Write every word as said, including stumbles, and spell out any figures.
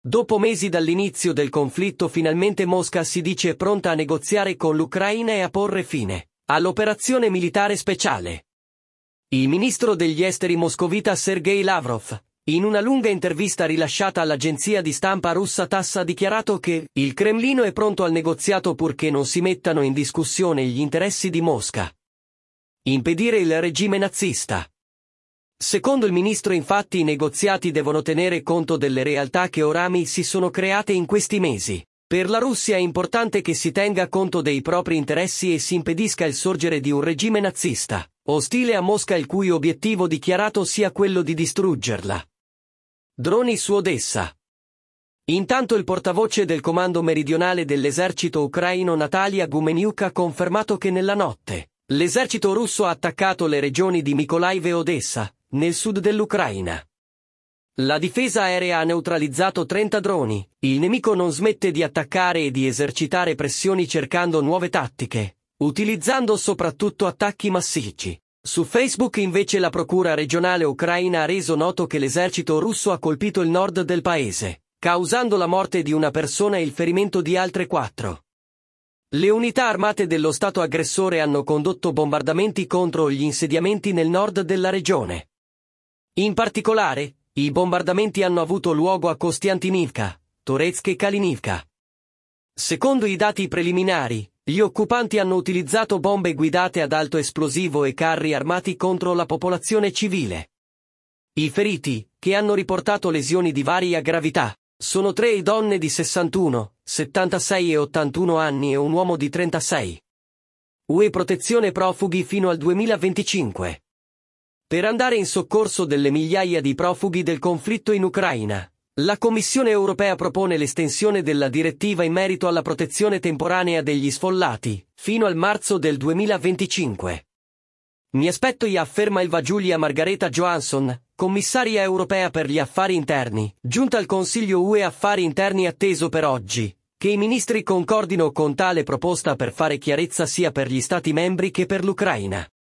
Dopo mesi dall'inizio del conflitto, finalmente Mosca si dice pronta a negoziare con l'Ucraina e a porre fine all'operazione militare speciale. Il ministro degli esteri moscovita Sergei Lavrov, in una lunga intervista rilasciata all'agenzia di stampa russa TASS, ha dichiarato che il Cremlino è pronto al negoziato purché non si mettano in discussione gli interessi di Mosca. Impedire il regime nazista. Secondo il ministro, infatti, i negoziati devono tenere conto delle realtà che oramai si sono create in questi mesi. Per la Russia è importante che si tenga conto dei propri interessi e si impedisca il sorgere di un regime nazista, ostile a Mosca, il cui obiettivo dichiarato sia quello di distruggerla. Droni su Odessa. Intanto il portavoce del comando meridionale dell'esercito ucraino Natalia Gumeniuk ha confermato che nella notte l'esercito russo ha attaccato le regioni di Mykolaiv e Odessa, nel sud dell'Ucraina. La difesa aerea ha neutralizzato trenta droni, il nemico non smette di attaccare e di esercitare pressioni cercando nuove tattiche, utilizzando soprattutto attacchi massicci. Su Facebook invece la procura regionale ucraina ha reso noto che l'esercito russo ha colpito il nord del paese, causando la morte di una persona e il ferimento di altre quattro. Le unità armate dello Stato aggressore hanno condotto bombardamenti contro gli insediamenti nel nord della regione. In particolare, i bombardamenti hanno avuto luogo a Kostiantynivka, Toretsk e Kalinivka. Secondo i dati preliminari, gli occupanti hanno utilizzato bombe guidate ad alto esplosivo e carri armati contro la popolazione civile. I feriti, che hanno riportato lesioni di varia gravità, sono tre donne di sessantuno, settantasei e ottantuno anni e un uomo di trentasei. U E protezione profughi fino al duemilaventicinque. Per andare in soccorso delle migliaia di profughi del conflitto in Ucraina, la Commissione europea propone l'estensione della direttiva in merito alla protezione temporanea degli sfollati, fino al marzo del duemilaventicinque. Mi aspetto, gli afferma il Giulia Margareta Johansson, commissaria europea per gli affari interni, giunta al Consiglio U E Affari Interni, atteso per oggi che i ministri concordino con tale proposta per fare chiarezza sia per gli Stati membri che per l'Ucraina.